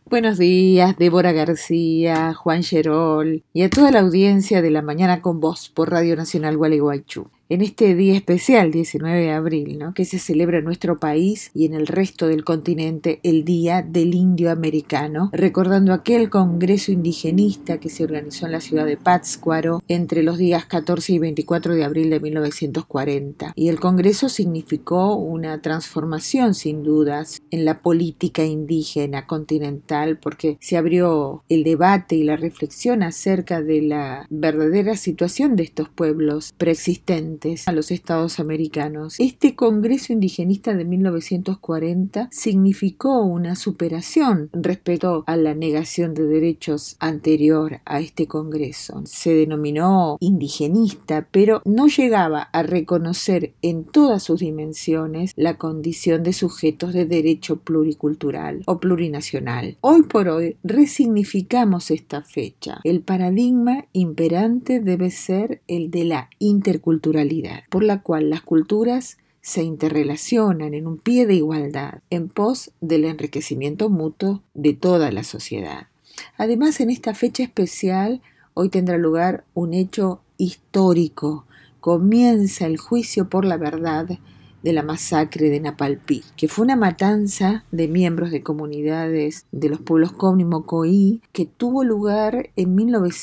Buenos días, Débora García, Juan Gerol y a toda la audiencia de La Mañana con Vos por Radio Nacional Gualeguaychú. En este día especial, 19 de abril, que se celebra en nuestro país y en el resto del continente el Día del Indio Americano, recordando aquel congreso indigenista que se organizó en la ciudad de Pátzcuaro entre los días 14 y 24 de abril de 1940. Y el congreso significó una transformación, sin dudas, en la política indígena continental, porque se abrió el debate y la reflexión acerca de la verdadera situación de estos pueblos preexistentes a los estados americanos. Este Congreso Indigenista de 1940 significó una superación respecto a la negación de derechos anterior a este Congreso. Se denominó indigenista, pero no llegaba a reconocer en todas sus dimensiones la condición de sujetos de derecho pluricultural o plurinacional. Hoy por hoy resignificamos esta fecha. El paradigma imperante debe ser el de la interculturalidad, por la cual las culturas se interrelacionan en un pie de igualdad en pos del enriquecimiento mutuo de toda la sociedad. Además, en esta fecha especial, hoy tendrá lugar un hecho histórico. Comienza el juicio por la verdad de la masacre de Napalpí, que fue una matanza de miembros de comunidades de los pueblos Comni y Mocoí que tuvo lugar en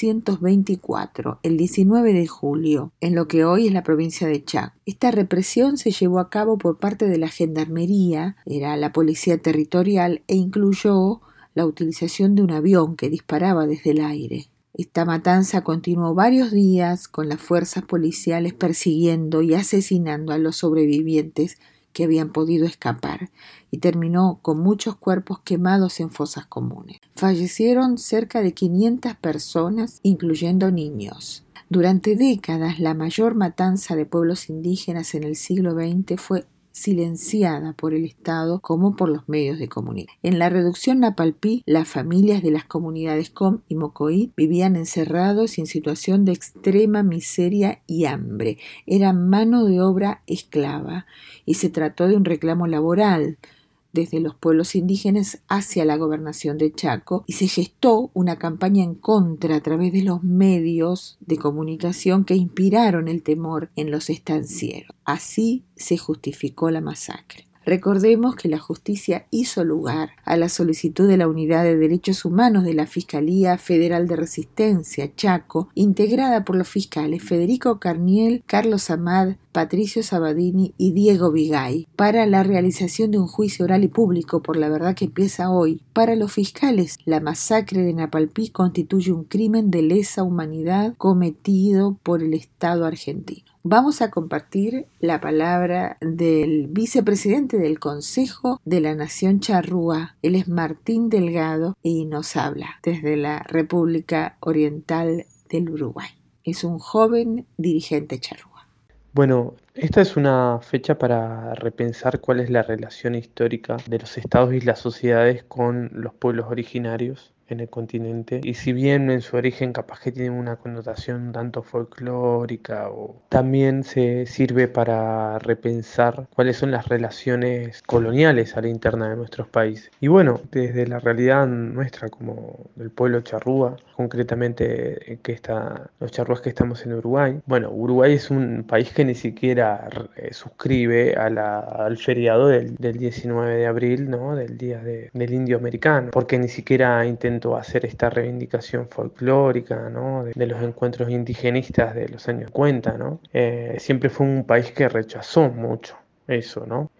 1924, el 19 de julio, en lo que hoy es la provincia de Chaco. Esta represión se llevó a cabo por parte de la Gendarmería, era la policía territorial, e incluyó la utilización de un avión que disparaba desde el aire. Esta matanza continuó varios días con las fuerzas policiales persiguiendo y asesinando a los sobrevivientes que habían podido escapar y terminó con muchos cuerpos quemados en fosas comunes. Fallecieron cerca de 500 personas, incluyendo niños. Durante décadas, la mayor matanza de pueblos indígenas en el siglo XX fue silenciada por el Estado como por los medios de comunicación. En la reducción Napalpí, las familias de las comunidades Com y Mocoí vivían encerrados en situación de extrema miseria y hambre. Eran mano de obra esclava y se trató de un reclamo laboral desde los pueblos indígenas hacia la gobernación de Chaco, y se gestó una campaña en contra a través de los medios de comunicación que inspiraron el temor en los estancieros. Así se justificó la masacre. Recordemos que la justicia hizo lugar a la solicitud de la Unidad de Derechos Humanos de la Fiscalía Federal de Resistencia, Chaco, integrada por los fiscales Federico Carniel, Carlos Amad, Patricio Sabadini y Diego Vigay, para la realización de un juicio oral y público por la verdad que empieza hoy. Para los fiscales, la masacre de Napalpí constituye un crimen de lesa humanidad cometido por el Estado argentino. Vamos a compartir la palabra del vicepresidente del Consejo de la Nación Charrúa. Él es Martín Delgado y nos habla desde la República Oriental del Uruguay. Es un joven dirigente charrúa. Bueno, esta es una fecha para repensar cuál es la relación histórica de los estados y las sociedades con los pueblos originarios en el continente. Y si bien en su origen capaz que tiene una connotación tanto folclórica, o también se sirve para repensar cuáles son las relaciones coloniales a la interna de nuestros países. Y bueno, desde la realidad nuestra como del pueblo charrúa, concretamente los charrúas que estamos en Uruguay. Bueno, Uruguay es un país que ni siquiera suscribe al feriado del 19 de abril, ¿no? Del Día del Indio Americano, porque ni siquiera intentó hacer esta reivindicación folclórica, ¿no? de los encuentros indigenistas de los años 50, ¿no? Siempre fue un país que rechazó mucho eso, ¿no?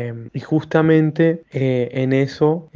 Y justamente en eso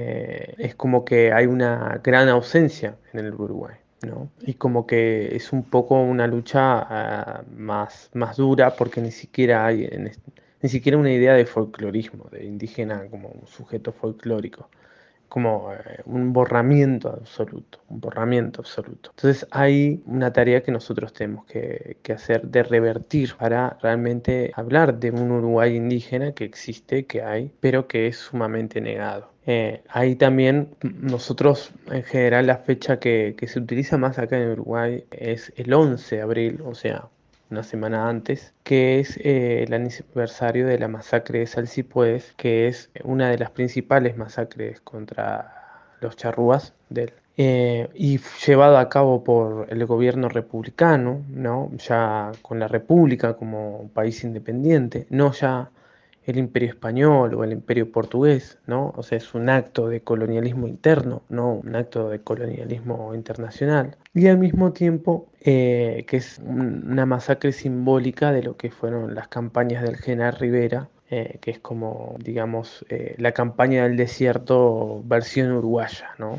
es como que hay una gran ausencia en el Uruguay, ¿no? Y como que es un poco una lucha más dura, porque ni siquiera hay ni siquiera una idea de folclorismo, de indígena como un sujeto folclórico, como un borramiento absoluto, un borramiento absoluto. Entonces hay una tarea que nosotros tenemos que hacer, de revertir, para realmente hablar de un Uruguay indígena que existe, que hay, pero que es sumamente negado. Ahí también nosotros, en general, la fecha que se utiliza más acá en Uruguay es el 11 de abril, o sea, una semana antes, que es el aniversario de la masacre de Salsipuedes, que es una de las principales masacres contra los charrúas de él. Y llevado a cabo por el gobierno republicano, ¿no? Ya con la República como país independiente, no ya el Imperio Español o el Imperio Portugués, ¿no? O sea, es un acto de colonialismo interno, no un acto de colonialismo internacional. Y al mismo tiempo, que es una masacre simbólica de lo que fueron las campañas del general Rivera, que es como, digamos, la campaña del desierto versión uruguaya, ¿no?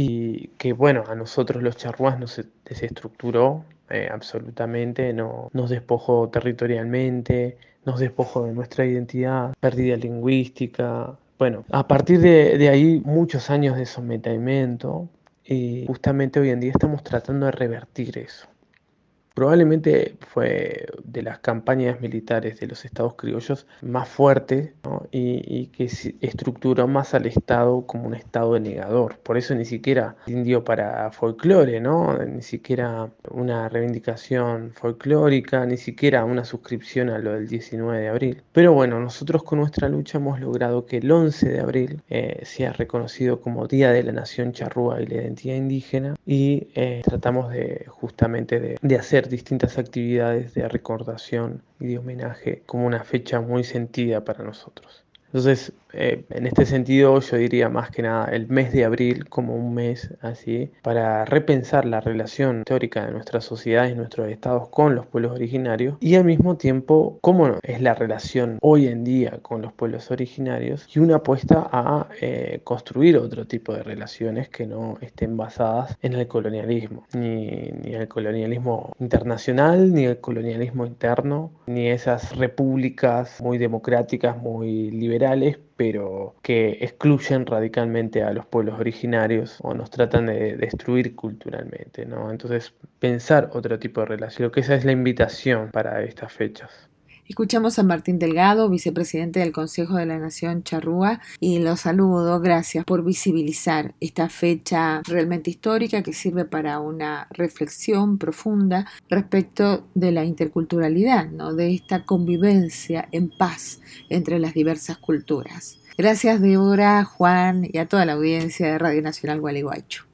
Y que, bueno, a nosotros los charrúas nos desestructuró absolutamente, no, nos despojó territorialmente, nos despojó de nuestra identidad, pérdida lingüística. Bueno, a partir de ahí muchos años de sometimiento y justamente hoy en día estamos tratando de revertir eso. Probablemente fue de las campañas militares de los estados criollos más fuertes, ¿no? Y que estructuró más al Estado como un Estado denegador. Por eso ni siquiera rindió para folclore, ¿no? Ni siquiera una reivindicación folclórica, ni siquiera una suscripción a lo del 19 de abril. Pero bueno, nosotros con nuestra lucha hemos logrado que el 11 de abril sea reconocido como Día de la Nación Charrúa y la Identidad Indígena y tratamos de justamente de hacer distintas actividades de recordación y de homenaje como una fecha muy sentida para nosotros. Entonces, en este sentido, yo diría más que nada el mes de abril como un mes así para repensar la relación histórica de nuestras sociedades y nuestros estados con los pueblos originarios y al mismo tiempo cómo es la relación hoy en día con los pueblos originarios y una apuesta a construir otro tipo de relaciones que no estén basadas en el colonialismo, ni el colonialismo internacional, ni el colonialismo interno, ni esas repúblicas muy democráticas, muy liberales, pero que excluyen radicalmente a los pueblos originarios o nos tratan de destruir culturalmente, ¿no? Entonces, pensar otro tipo de relación, creo que esa es la invitación para estas fechas. Escuchamos a Martín Delgado, vicepresidente del Consejo de la Nación Charrúa, y los saludo. Gracias por visibilizar esta fecha realmente histórica que sirve para una reflexión profunda respecto de la interculturalidad, ¿no? De esta convivencia en paz entre las diversas culturas. Gracias, Débora, Juan y a toda la audiencia de Radio Nacional Gualeguaychú.